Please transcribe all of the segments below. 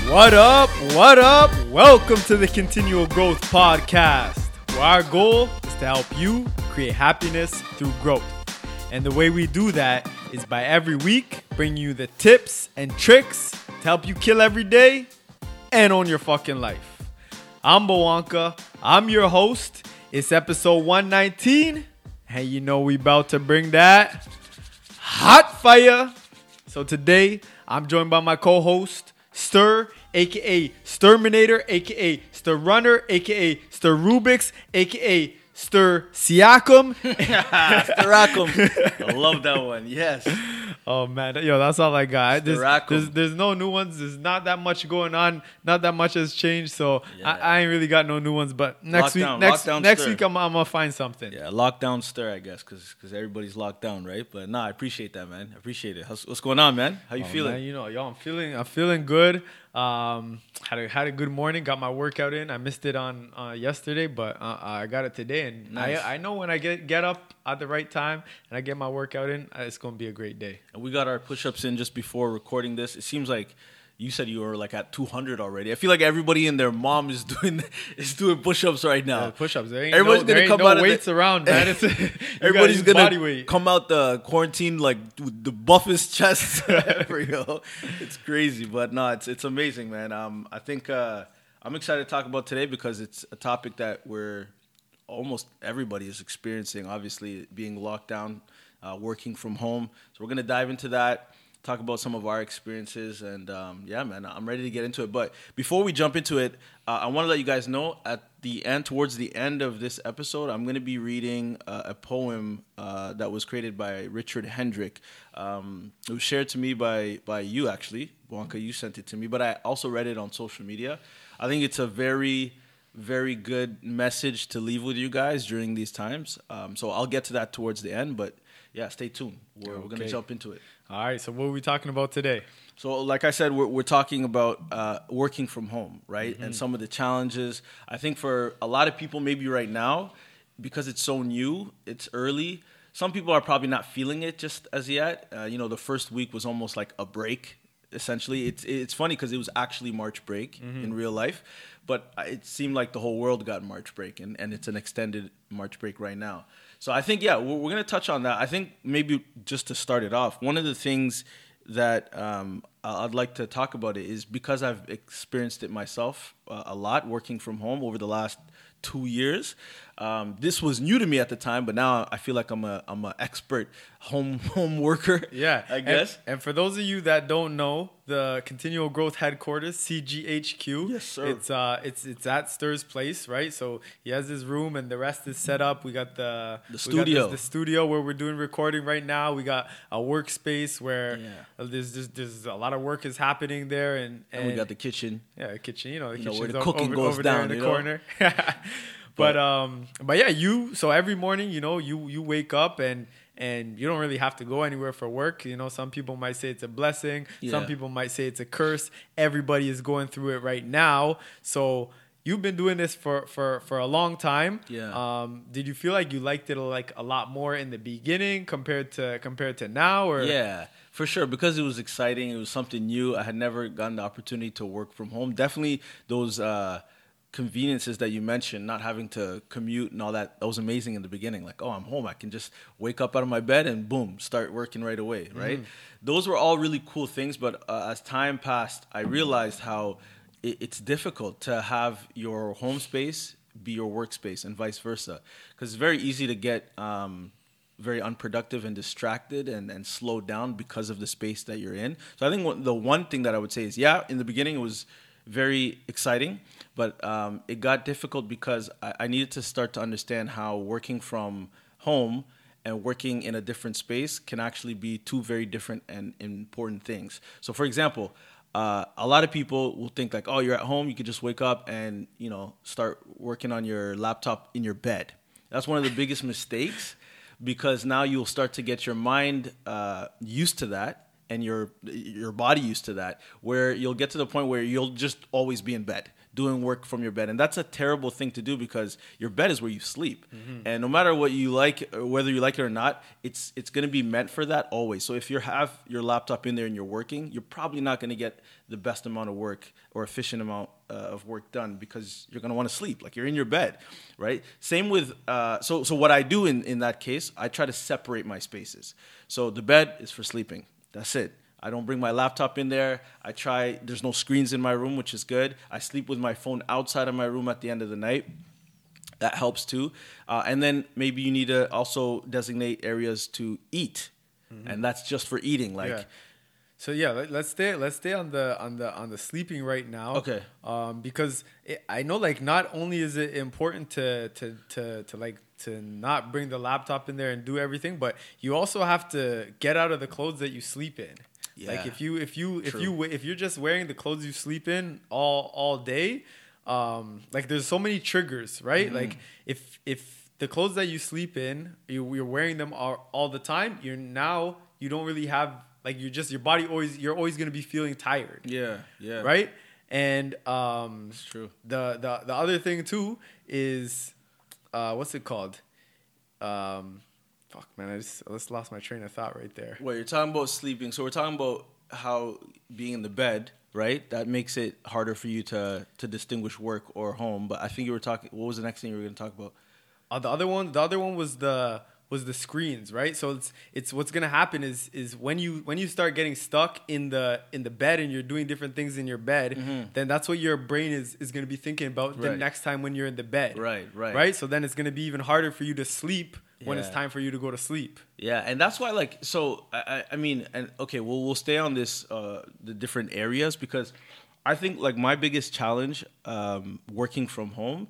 What up? What up? Welcome to the Continual Growth Podcast, where our goal is to help you create happiness through growth. And the way we do that is by every week bringing you the tips and tricks to help you kill every day and own your fucking life. I'm Bawanka. I'm your host. It's episode 119. And you know we about to bring that hot fire. So today, I'm joined by my co-host, Stir, a.k.a. Sturminator, a.k.a. Stir Runner, a.k.a. Stir Rubix, a.k.a. Stir Siakam. Stiracum. I love that one. Yes. Oh, man. Yo, that's all I got. Stiracum. There's no new ones. There's not that much going on. Not that much has changed. So Yeah. I ain't really got no new ones. But next Lockdown week, I'm going to find something. Yeah, lockdown stir, I guess, because everybody's locked down, right? But nah, I appreciate that, man. I appreciate it. What's going on, man? How you feeling? Man, I'm feeling good. Had a good morning. Got my workout in. I missed it on yesterday, but I got it today. And Nice. I know when I get up at the right time and I get my workout in, it's gonna be a great day. And we got our push-ups in just before recording this. It seems like you said you were like at 200 already. I feel like everybody and their mom is doing push-ups right now. Push-ups. Everybody's gonna come out of weights around, man. Everybody's gonna body weight. come out the quarantine like with the buffest chests ever, yo. It's crazy, but no, it's amazing, man. I think I'm excited to talk about today because it's a topic that almost everybody is experiencing. Obviously, being locked down, working from home. So we're gonna dive into that. Talk about some of our experiences, and yeah, man, I'm ready to get into it. But before we jump into it, I want to let you guys know towards the end of this episode, I'm going to be reading a poem that was created by Richard Hendrick. It was shared to me by you, actually, Blanca. You sent it to me, but I also read it on social media. I think it's a very, very good message to leave with you guys during these times. So I'll get to that towards the end, but yeah, stay tuned. We're going to jump into it. All right. So what are we talking about today? So like I said, we're talking about working from home, right? Mm-hmm. And some of the challenges. I think for a lot of people, maybe right now, because it's so new, it's early, some people are probably not feeling it just as yet. The first week was almost like a break, essentially. It's funny because it was actually March break in real life. But it seemed like the whole world got March break, and it's an extended March break right now. So I think, yeah, we're going to touch on that. I think maybe just to start it off, one of the things that I'd like to talk about it is because I've experienced it myself a lot working from home over the last 2 years. This was new to me at the time, but now I feel like I'm an expert home worker. Yeah, I guess. And for those of you that don't know, the Continual Growth Headquarters, CGHQ. Yes, sir. It's at Stir's place, right? So he has his room, and the rest is set up. We got the studio, the studio where we're doing recording right now. We got a workspace where there's a lot of work is happening there, and we got the kitchen. Yeah, the kitchen. The where kitchen's the cooking goes over down there in the corner. But yeah, so every morning, you wake up and you don't really have to go anywhere for work. Some people might say it's a blessing. Yeah. Some people might say it's a curse. Everybody is going through it right now. So you've been doing this for a long time. Yeah. Did you feel like you liked it like a lot more in the beginning compared to now? Or Yeah, for sure, because it was exciting. It was something new. I had never gotten the opportunity to work from home. Definitely those conveniences that you mentioned, not having to commute and all that was amazing in the beginning. Like, oh, I'm home. I can just wake up out of my bed and boom, start working right away, right? Those were all really cool things, but as time passed, I realized how it's difficult to have your home space be your workspace and vice versa, because it's very easy to get very unproductive and distracted and slowed down because of the space that you're in. So I think the one thing that I would say is, yeah, in the beginning it was very exciting, but it got difficult because I needed to start to understand how working from home and working in a different space can actually be two very different and important things. So, for example, a lot of people will think like, oh, you're at home, you could just wake up and start working on your laptop in your bed. That's one of the biggest mistakes, because now you'll start to get your mind used to that, and your body used to that, where you'll get to the point where you'll just always be in bed. doing work from your bed. And that's a terrible thing to do because your bed is where you sleep. And no matter what you like, or whether you like it or not, it's going to be meant for that always. So if you have your laptop in there and you're working, you're probably not going to get the best amount of work or efficient amount of work done because you're going to want to sleep. Like, you're in your bed, right? Same with, so what I do in that case, I try to separate my spaces. So the bed is for sleeping. That's it. I don't bring my laptop in there. There's no screens in my room, which is good. I sleep with my phone outside of my room at the end of the night. That helps too. And then maybe you need to also designate areas to eat. And that's just for eating. Like, Yeah. So yeah, let's stay on the sleeping right now. Okay. Because I know, like, not only is it important to not bring the laptop in there and do everything, but you also have to get out of the clothes that you sleep in. Yeah. Like, if you're just wearing the clothes you sleep in all day, like, there's so many triggers, right? Like, if the clothes that you sleep in, you're wearing them all the time, you don't really have, like, your body you're always going to be feeling tired. yeah. Right? And It's true. the other thing too is what's it called? Fuck, man, I just lost my train of thought right there. Well, you're talking about sleeping. So we're talking about how being in the bed, right? That makes it harder for you to distinguish work or home. But I think you were talking. What was the next thing you were going to talk about? The other one was the screens, right? So it's what's gonna happen is when you start getting stuck in the bed and you're doing different things in your bed, then that's what your brain is gonna be thinking about the next time when you're in the bed. Right. So then it's gonna be even harder for you to sleep when it's Yeah. time for you to go to sleep. Yeah, and that's why, like, so I mean, and okay, we'll stay on this the different areas because I think, like, my biggest challenge working from home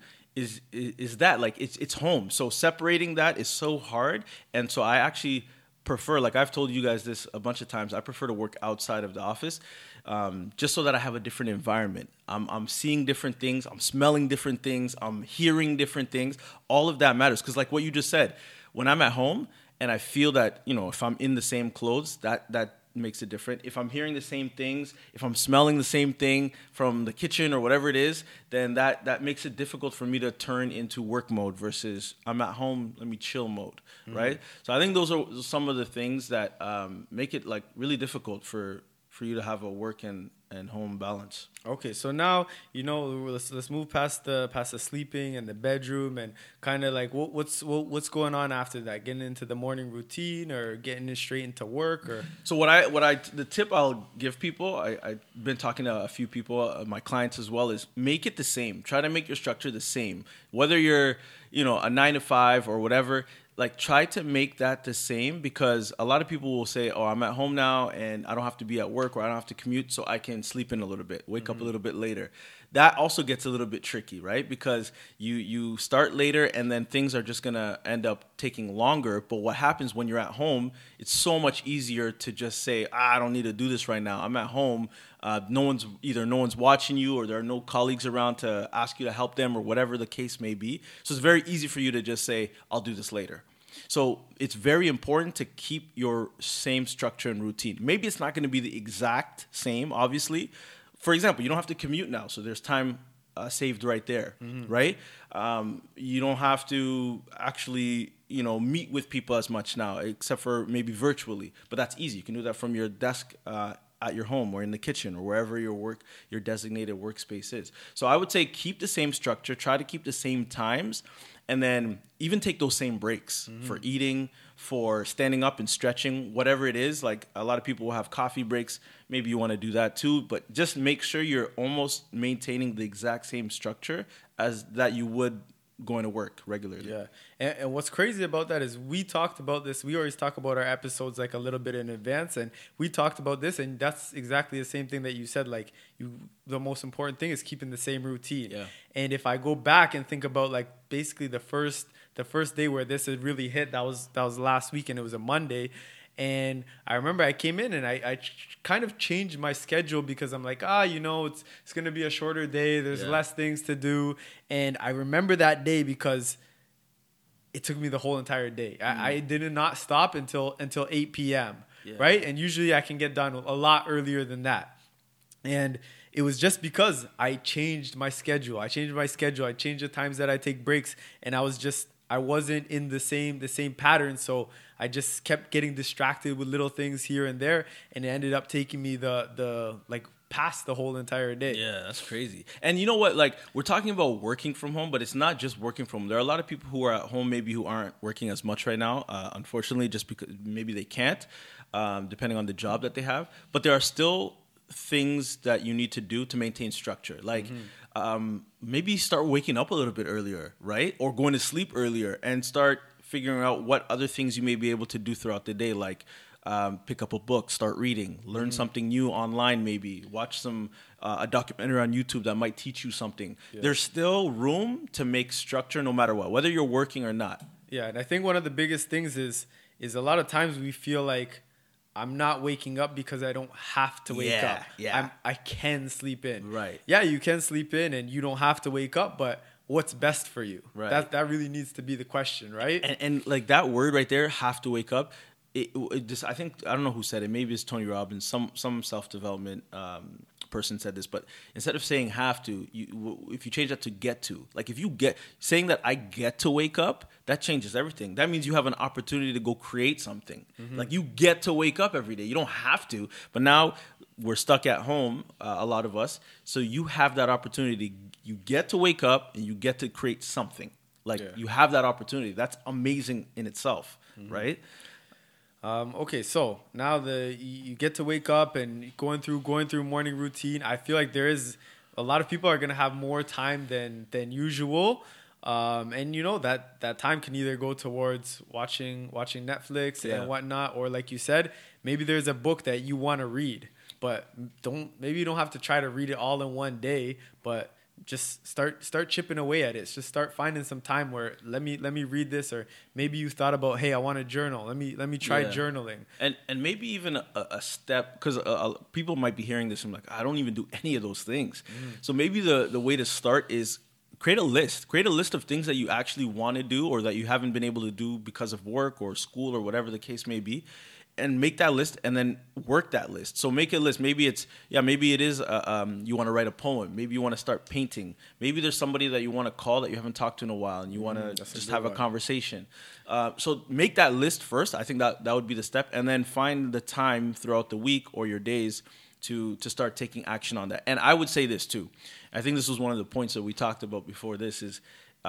is that, like, it's home. So separating that is so hard, and so I actually prefer, like, I've told you guys this a bunch of times, I prefer to work outside of the office, just so that I have a different environment. I'm seeing different things, I'm smelling different things, I'm hearing different things. All of that matters because, like what you just said, when I'm at home and I feel that, if I'm in the same clothes, that makes it different. If I'm hearing the same things, if I'm smelling the same thing from the kitchen or whatever it is, then that makes it difficult for me to turn into work mode versus I'm at home, let me chill mode, right? So I think those are some of the things that make it, like, really difficult for you to have a work and home balance. Okay, so now let's move past the sleeping and the bedroom and kind of like what's going on after that. Getting into the morning routine or getting straight into work or. So the tip I'll give people, I've been talking to a few people, my clients as well, is make it the same. Try to make your structure the same. Whether you're a 9 to 5 or whatever. Like, try to make that the same because a lot of people will say, oh, I'm at home now and I don't have to be at work or I don't have to commute, so I can sleep in a little bit, wake up a little bit later. That also gets a little bit tricky, right? Because you start later and then things are just going to end up taking longer. But what happens when you're at home, it's so much easier to just say, I don't need to do this right now. I'm at home. No one's watching you or there are no colleagues around to ask you to help them or whatever the case may be. So it's very easy for you to just say, I'll do this later. So it's very important to keep your same structure and routine. Maybe it's not going to be the exact same, obviously. For example, you don't have to commute now, so there's time saved right there, right? You don't have to actually, meet with people as much now, except for maybe virtually. But that's easy. You can do that from your desk at your home or in the kitchen or wherever your designated workspace is. So I would say keep the same structure, try to keep the same times, and then even take those same breaks for eating, for standing up and stretching, whatever it is. Like, a lot of people will have coffee breaks. Maybe you want to do that too, but just make sure you're almost maintaining the exact same structure as that you would going to work regularly. Yeah. And what's crazy about that is we talked about this. We always talk about our episodes like a little bit in advance. And we talked about this. And that's exactly the same thing that you said. Like, the most important thing is keeping the same routine. Yeah. And if I go back and think about, like, basically the first day where this had really hit, that was last week and it was a Monday. And I remember I came in and I kind of changed my schedule because I'm like, it's going to be a shorter day. There's less things to do. And I remember that day because it took me the whole entire day. I did not stop until 8 p.m., right? And usually I can get done a lot earlier than that. And it was just because I changed my schedule. I changed the times that I take breaks, and I wasn't in the same pattern. So I just kept getting distracted with little things here and there, and it ended up taking me the like past the whole entire day. Yeah, that's crazy. And you know what? Like, we're talking about working from home, but it's not just working from home. There are a lot of people who are at home maybe who aren't working as much right now, unfortunately, just because maybe they can't, depending on the job that they have. But there are still things that you need to do to maintain structure. Like, maybe start waking up a little bit earlier, right? Or going to sleep earlier, and start figuring out what other things you may be able to do throughout the day, like pick up a book, start reading, learn something new online, maybe watch a documentary on YouTube that might teach you something. Yeah. There's still room to make structure no matter what, whether you're working or not. Yeah, and I think one of the biggest things is a lot of times we feel like I'm not waking up because I don't have to wake up. Yeah. I can sleep in. Right. Yeah, you can sleep in and you don't have to wake up, but what's best for you? Right. That really needs to be the question, right? And like that word right there, have to wake up. It just, I think, I don't know who said it. Maybe it's Tony Robbins. Some self-development person said this. But instead of saying have to, if you change that to get to, like if you saying that I get to wake up, that changes everything. That means you have an opportunity to go create something. Mm-hmm. Like you get to wake up every day. You don't have to. But now we're stuck at home, a lot of us. So you have that opportunity. You get to wake up and you get to create something. Like you have that opportunity. That's amazing in itself, right? Okay, so now you get to wake up and going through morning routine. I feel like there is a lot of people are gonna have more time than usual, and you know that time can either go towards watching Netflix and whatnot, or like you said, maybe there's a book that you want to read, but maybe you don't have to try to read it all in one day, but just start chipping away at it. Just start finding some time where let me read this, or maybe you thought about, hey, I want to journal. Let me try journaling. And maybe even a step, because people might be hearing this and like, I don't even do any of those things. So maybe the way to start is create a list of things that you actually want to do or that you haven't been able to do because of work or school or whatever the case may be. And make that list and then work that list. So make a list. Maybe it is you want to write a poem. Maybe you want to start painting. Maybe there's somebody that you want to call that you haven't talked to in a while and you want to just have a conversation. So make that list first. I think that would be the step. And then find the time throughout the week or your days to start taking action on that. And I would say this too. I think this was one of the points that we talked about before this is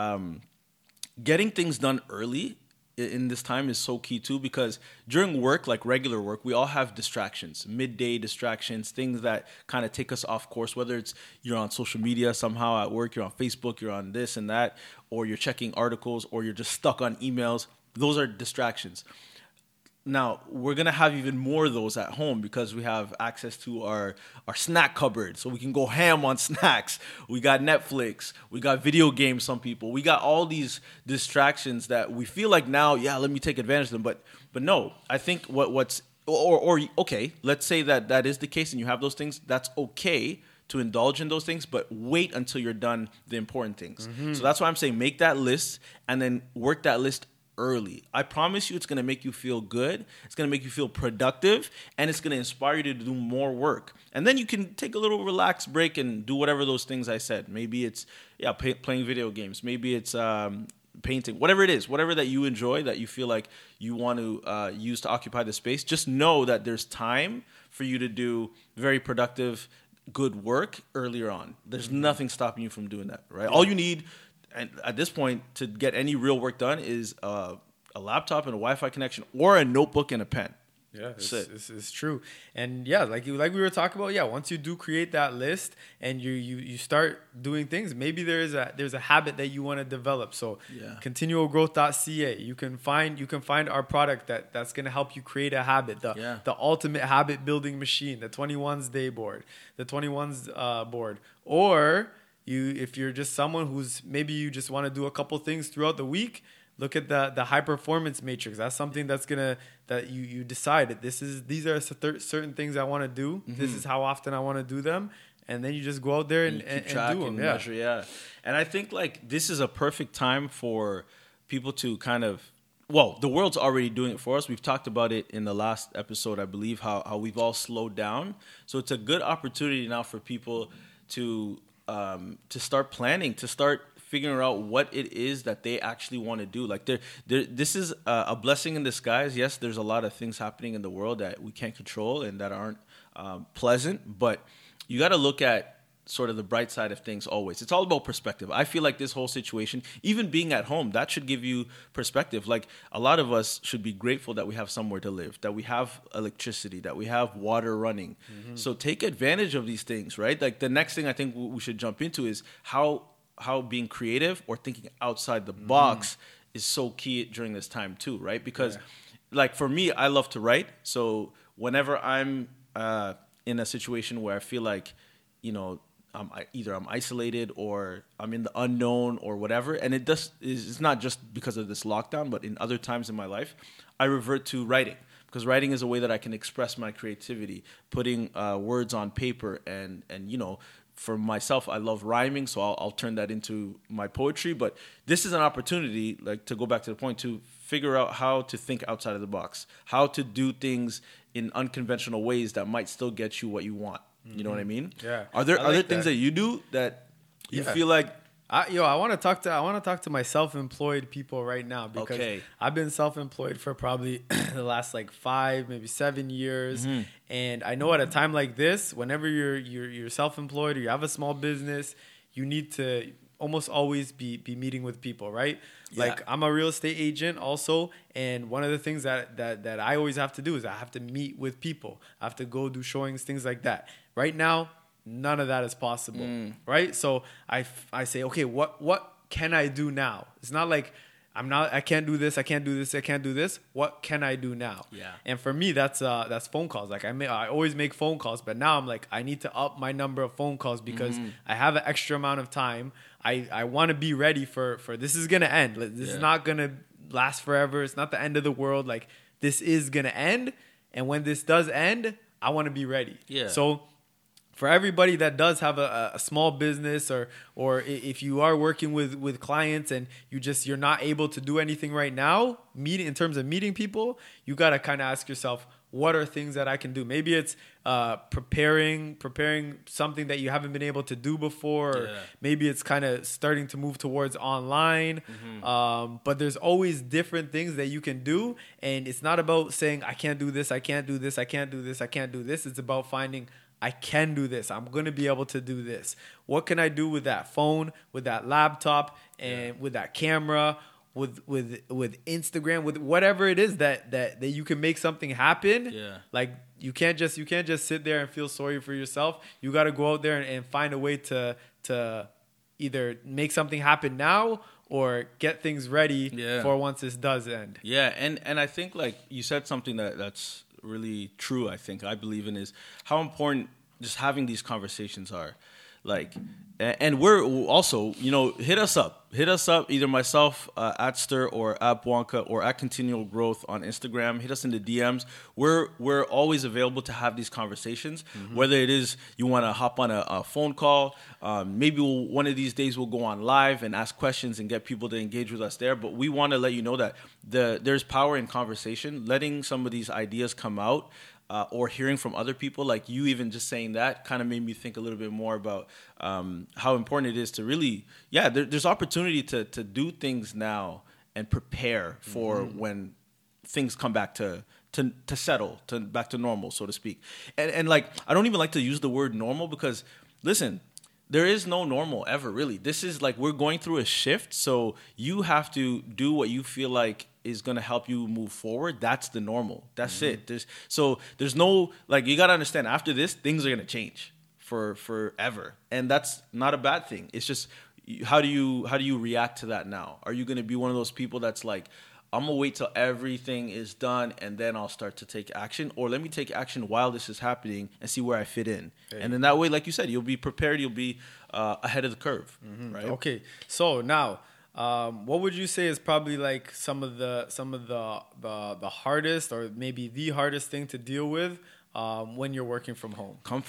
getting things done early in this time is so key too, because during work, like regular work, we all have distractions, midday distractions, things that kind of take us off course, whether it's you're on social media somehow at work, you're on Facebook, you're on this and that, or you're checking articles, or you're just stuck on emails. Those are distractions. Now, we're going to have even more of those at home because we have access to our snack cupboard. So we can go ham on snacks. We got Netflix. We got video games, some people. We got all these distractions that we feel like now, let me take advantage of them. But no, I think okay, let's say that is the case and you have those things. That's okay to indulge in those things, but wait until you're done the important things. Mm-hmm. So that's why I'm saying make that list and then work that list early. I promise you it's going to make you feel good. It's going to make you feel productive, and it's going to inspire you to do more work. And then you can take a little relaxed break and do whatever those things I said. Maybe it's playing video games. Maybe it's painting. Whatever it is, whatever that you enjoy, that you feel like you want to use to occupy the space, just know that there's time for you to do very productive, good work earlier on. There's nothing stopping you from doing that, right? All you need, and at this point, to get any real work done is a laptop and a Wi-Fi connection or a notebook and a pen. Yeah, it's true. And like we were talking about, once you do create that list and you start doing things, maybe there's a habit that you want to develop. So continualgrowth.ca, you can find our product that's going to help you create a habit, the ultimate habit building machine, the 21's day board, the 21's board. Or if you're just someone who's maybe you just want to do a couple things throughout the week, look at the high performance matrix. That's something that you decide these are certain things I want to do. Mm-hmm. This is how often I want to do them, and then you just go out there and do them. And measure, And I think like this is a perfect time for people to kind of well, the world's already doing it for us. We've talked about it in the last episode, I believe, how we've all slowed down. So it's a good opportunity now for people to start planning, to start figuring out what it is that they actually want to do. Like this is a blessing in disguise. Yes, there's a lot of things happening in the world that we can't control and that aren't pleasant, but you got to look at sort of the bright side of things always. It's all about perspective. I feel like this whole situation, even being at home, that should give you perspective. Like a lot of us should be grateful that we have somewhere to live, that we have electricity, that we have water running. Mm-hmm. So take advantage of these things, right? Like the next thing I think we should jump into is how being creative or thinking outside the box is so key during this time too, right? Because like for me, I love to write. So whenever I'm in a situation where I feel like, you know, either I'm isolated or I'm in the unknown or whatever. And it's not just because of this lockdown, but in other times in my life, I revert to writing. Because writing is a way that I can express my creativity, putting words on paper. And you know, for myself, I love rhyming, so I'll turn that into my poetry. But this is an opportunity, like to go back to the point, to figure out how to think outside of the box, how to do things in unconventional ways that might still get you what you want. You know what I mean? Yeah. Are there things that you do that you feel like? I want to talk to my self-employed people right now, because I've been self-employed for probably the last like 5, maybe 7 years, and I know at a time like this, whenever you're self-employed or you have a small business, you need to almost always be meeting with people, right? Yeah. Like I'm a real estate agent also, and one of the things that I always have to do is I have to meet with people. I have to go do showings, things like that. Right now, none of that is possible, right? So I say, okay, what can I do now? It's not like I can't do this, I can't do this, I can't do this. What can I do now? Yeah. And for me, that's phone calls. Like I always make phone calls, but now I'm like, I need to up my number of phone calls because I have an extra amount of time. I want to be ready for this is gonna end. This is not gonna last forever. It's not the end of the world. Like this is gonna end, and when this does end, I want to be ready. Yeah. So for everybody that does have a small business, or if you are working with clients and you're not able to do anything right now, in terms of meeting people, you got to kind of ask yourself, what are things that I can do? Maybe it's preparing something that you haven't been able to do before. Or maybe it's kind of starting to move towards online. But there's always different things that you can do. And it's not about saying, I can't do this, I can't do this, I can't do this, I can't do this. It's about finding, I can do this. I'm going to be able to do this. What can I do with that phone, with that laptop, and with that camera, with Instagram, with whatever it is that you can make something happen? Yeah. Like you can't just sit there and feel sorry for yourself. You got to go out there and find a way to either make something happen now or get things ready for once this does end. Yeah, and I think like you said something that's really true. I believe in is how important just having these conversations are. Like, and we're also, you know, hit us up either myself at Stir or at Bwanka or at Continual Growth on Instagram. Hit us in the DMs. We're always available to have these conversations, whether it is you want to hop on a phone call, maybe one of these days we'll go on live and ask questions and get people to engage with us there. But we want to let you know that there's power in conversation, letting some of these ideas come out. Or hearing from other people, like you even just saying that kind of made me think a little bit more about how important it is to really, there's opportunity to do things now and prepare for when things come back to settle, back to normal, so to speak. And like, I don't even like to use the word normal because, listen, there is no normal ever, really. This is like we're going through a shift, so you have to do what you feel like is going to help you move forward. That's the normal. That's it. There's no, like, you got to understand, after this, things are going to change for forever. And that's not a bad thing. It's just, how do you react to that now? Are you going to be one of those people that's like, I'm going to wait till everything is done and then I'll start to take action? Or let me take action while this is happening and see where I fit in. Hey. And then that way, like you said, you'll be prepared. You'll be ahead of the curve, right? Okay. So now, what would you say is probably like some of the hardest or maybe the hardest thing to deal with when you're working from home? Comfort.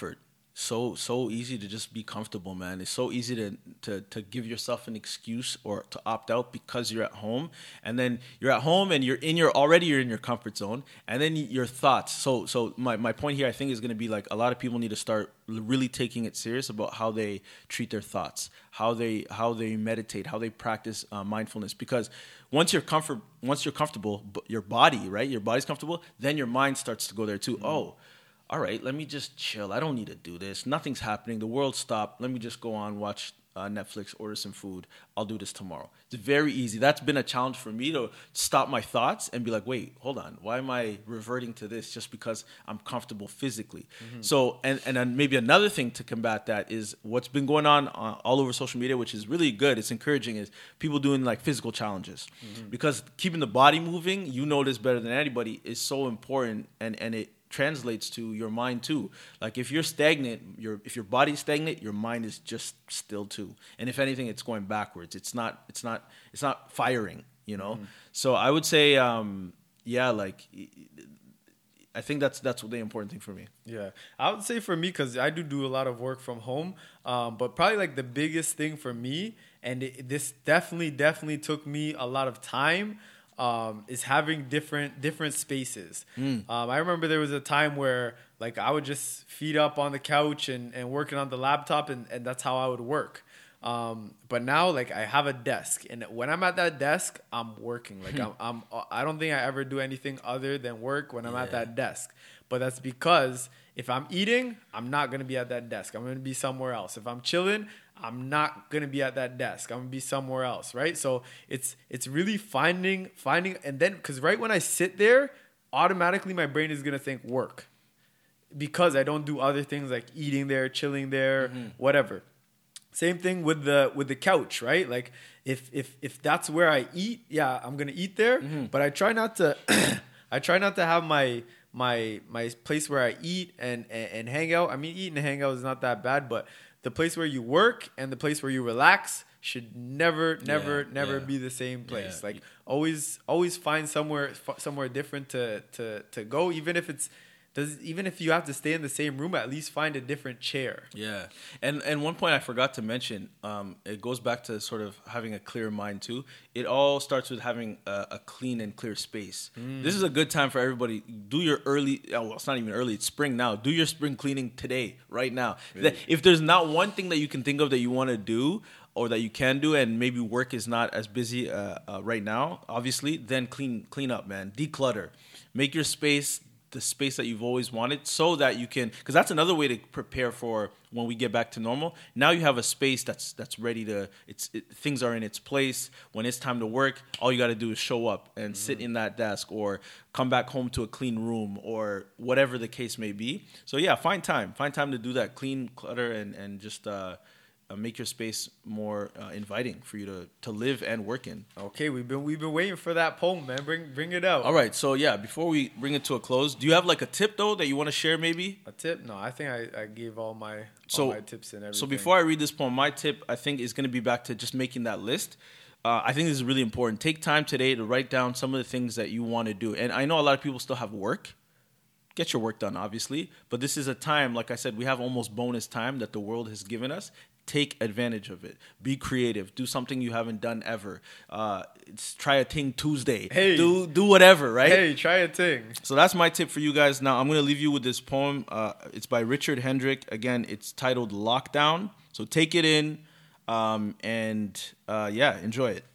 so easy to just be comfortable, man. It's so easy to give yourself an excuse or to opt out because you're at home, and then you're at home and you're in your comfort zone, and then your thoughts. So my point here, I think, is going to be like a lot of people need to start really taking it serious about how they treat their thoughts, how they meditate, how they practice mindfulness. Because once you're comfortable, your body's comfortable, then your mind starts to go there too. Oh, all right, let me just chill. I don't need to do this. Nothing's happening. The world stopped. Let me just go on, watch Netflix, order some food. I'll do this tomorrow. It's very easy. That's been a challenge for me to stop my thoughts and be like, wait, hold on. Why am I reverting to this just because I'm comfortable physically? So, and then maybe another thing to combat that is what's been going on all over social media, which is really good. It's encouraging, is people doing like physical challenges. Because keeping the body moving, you know this better than anybody, is so important, and it translates to your mind too. Like if you're stagnant, if your body's stagnant, your mind is just still too. And if anything, it's going backwards. It's not firing, you know? So I would say, like I think that's the important thing for me. Yeah, I would say for me, because I do a lot of work from home, but probably like the biggest thing for me, and this definitely took me a lot of time, is having different spaces. I remember there was a time where like I would just feet up on the couch and working on the laptop, and that's how I would work. But now like I have a desk, and when I'm at that desk, I'm working. Like I don't think I ever do anything other than work when I'm at that desk. But that's because if I'm eating, I'm not going to be at that desk. I'm going to be somewhere else. If I'm chilling, I'm not going to be at that desk. I'm going to be somewhere else, right? So it's really finding, and then, because right when I sit there, automatically my brain is going to think work, because I don't do other things like eating there, chilling there, whatever. Same thing with the couch, right? Like if that's where I eat, yeah, I'm going to eat there, but I try not to have my place where I eat and hang out. I mean, eat and hang out is not that bad, but the place where you work and the place where you relax should never be the same place. Yeah. Like always find somewhere different to go, even if you have to stay in the same room, at least find a different chair. Yeah. And one point I forgot to mention, it goes back to sort of having a clear mind too. It all starts with having a clean and clear space. This is a good time for everybody. Do your it's not even early, it's spring now. Do your spring cleaning today, right now. Really? If there's not one thing that you can think of that you want to do or that you can do, and maybe work is not as busy right now, obviously, then clean up, man. Declutter. Make your space the space that you've always wanted, so that you can, because that's another way to prepare for when we get back to normal. Now you have a space that's ready to, things are in its place. When it's time to work, all you got to do is show up and sit in that desk, or come back home to a clean room, or whatever the case may be. So yeah, find time to do that, clean, clutter, and just make your space more inviting for you to live and work in. Okay, we've been waiting for that poem, man. Bring it out. All right, so yeah, before we bring it to a close, do you have like a tip though that you want to share? Maybe a tip? No, I think I gave all my tips and everything. So before I read this poem, my tip I think is going to be back to just making that list. I think this is really important. Take time today to write down some of the things that you want to do. And I know a lot of people still have work. Get your work done, obviously. But this is a time, like I said, we have almost bonus time that the world has given us. Take advantage of it. Be creative. Do something you haven't done ever. Try a thing Tuesday. Hey. Do whatever, right? Hey, try a thing. So that's my tip for you guys. Now, I'm going to leave you with this poem. It's by Richard Hendrick. Again, it's titled Lockdown. So take it in and enjoy it.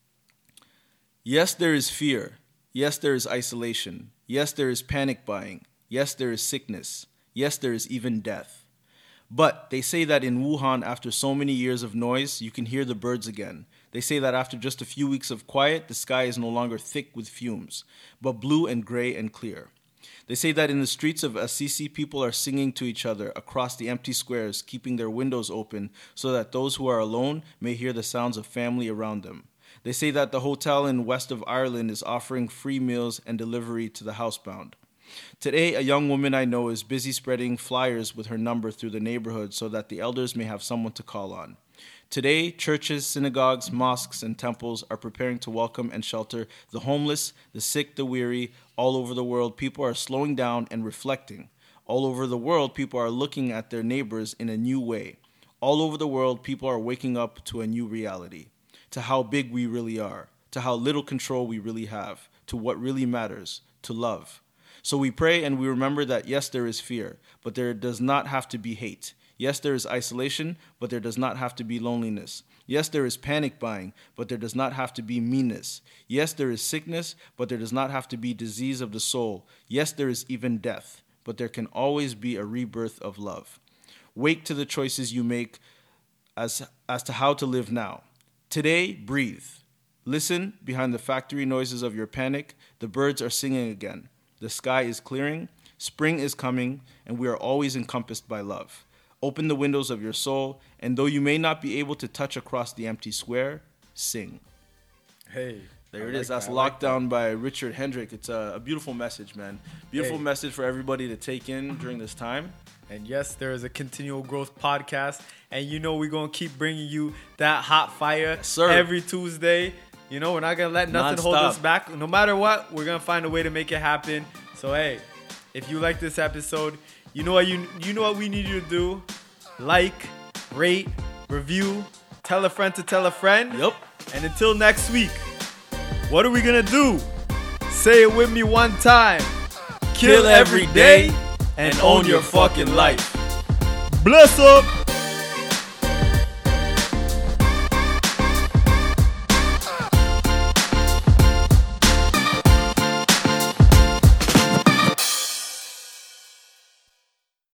Yes, there is fear. Yes, there is isolation. Yes, there is panic buying. Yes, there is sickness. Yes, there is even death. But they say that in Wuhan, after so many years of noise, you can hear the birds again. They say that after just a few weeks of quiet, the sky is no longer thick with fumes, but blue and gray and clear. They say that in the streets of Assisi, people are singing to each other across the empty squares, keeping their windows open so that those who are alone may hear the sounds of family around them. They say that the hotel in west of Ireland is offering free meals and delivery to the housebound. Today, a young woman I know is busy spreading flyers with her number through the neighborhood so that the elders may have someone to call on. Today, churches, synagogues, mosques, and temples are preparing to welcome and shelter the homeless, the sick, the weary. All over the world, people are slowing down and reflecting. All over the world, people are looking at their neighbors in a new way. All over the world, people are waking up to a new reality, to how big we really are, to how little control we really have, to what really matters, to love. So we pray and we remember that yes, there is fear, but there does not have to be hate. Yes, there is isolation, but there does not have to be loneliness. Yes, there is panic buying, but there does not have to be meanness. Yes, there is sickness, but there does not have to be disease of the soul. Yes, there is even death, but there can always be a rebirth of love. Wake to the choices you make as to how to live now. Today, breathe. Listen behind the factory noises of your panic. The birds are singing again. The sky is clearing. Spring is coming, and we are always encompassed by love. Open the windows of your soul, and though you may not be able to touch across the empty square, sing. Hey. There it is. That's Lockdown by Richard Hendrick. It's a beautiful message, man. Beautiful message for everybody to take in during this time. And yes, there is a Continual Growth podcast. And you know we're going to keep bringing you that hot fire every Tuesday. You know, we're not going to let nothing hold us back. No matter what, we're going to find a way to make it happen. So, hey, if you like this episode, you know what we need you to do. Like, rate, review, tell a friend to tell a friend. Yep. And until next week, what are we going to do? Say it with me one time. Kill every day and own your fucking life. Bless up.